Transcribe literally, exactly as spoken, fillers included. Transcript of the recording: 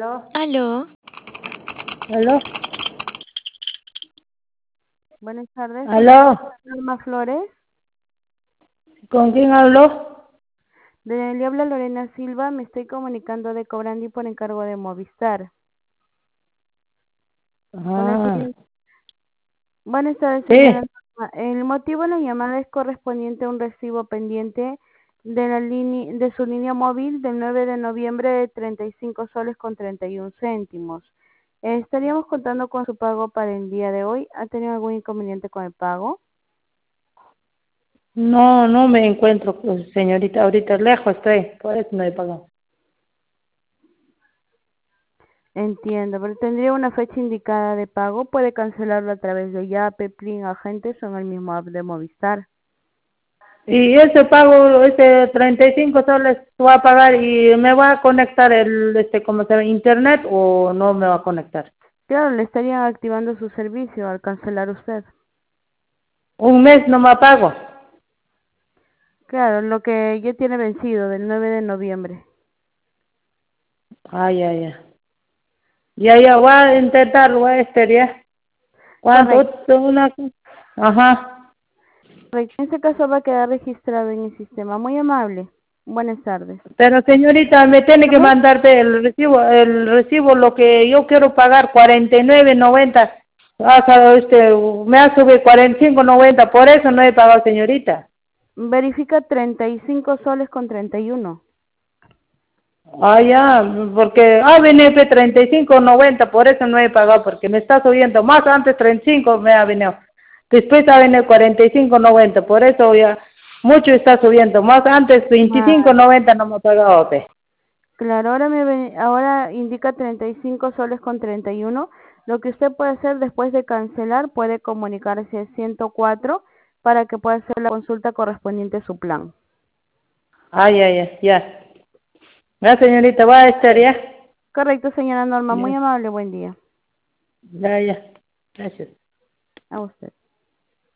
Aló, ¿Aló? buenas tardes. Con la ¿Aló? Norma Flores. ¿Con quién habló? De, le habla Lorena Silva. Me estoy comunicando de Cobrandi por encargo de Movistar. Con el Ah, señor- Buenas tardes, señora sí. Norma. El motivo de la llamada es correspondiente a un recibo pendiente de la línea de su línea móvil del nueve de noviembre de treinta y cinco soles con treinta y uno céntimos. Eh, estaríamos contando con su pago para el día de hoy. ¿Ha tenido algún inconveniente con el pago? No, no me encuentro, pues, señorita. Ahorita lejos estoy, por eso no he pagado. Entiendo, pero tendría una fecha indicada de pago. Puede cancelarlo a través de Yape, Plin, Agentes o en el mismo app de Movistar. Y ese pago, ese treinta y cinco soles, ¿va a pagar y me va a conectar el, este, cómo se llama, internet o no me va a conectar? Claro, le estarían activando su servicio al cancelar usted. Un mes no me pago. Claro, lo que ya tiene vencido del nueve de noviembre. Ay, ay, ay. Ya, ya, voy a intentar, voy a estar ya. ¿Cuánto? Correcto, Una... Ajá. correcto. En este caso va a quedar registrado en el sistema. Muy amable. Buenas tardes. Pero señorita, me tiene que Dígame. mandarte el recibo, el recibo, lo que yo quiero pagar, cuarenta y nueve noventa. Hasta este, me ha subido cuarenta y cinco noventa, por eso no he pagado, señorita. Verifica treinta y cinco soles con treinta y uno. Ah, ya, porque A B N P treinta y cinco noventa, por eso no he pagado, porque me está subiendo más, antes treinta y cinco me ha venido, después ha venido cuarenta y cinco noventa, por eso ya mucho está subiendo, más antes veinticinco Ah, noventa no me ha pagado, pe. claro, ahora me ve- ahora indica treinta y cinco soles con treinta y uno. Lo que usted puede hacer después de cancelar, puede comunicarse al ciento cuatro para que pueda hacer la consulta correspondiente a su plan. Ay, ay, ay, ya. Ya, señorita, va a estar ya. Correcto, señora Norma, muy Ya, amable, buen día. ya, ya. Gracias. A usted.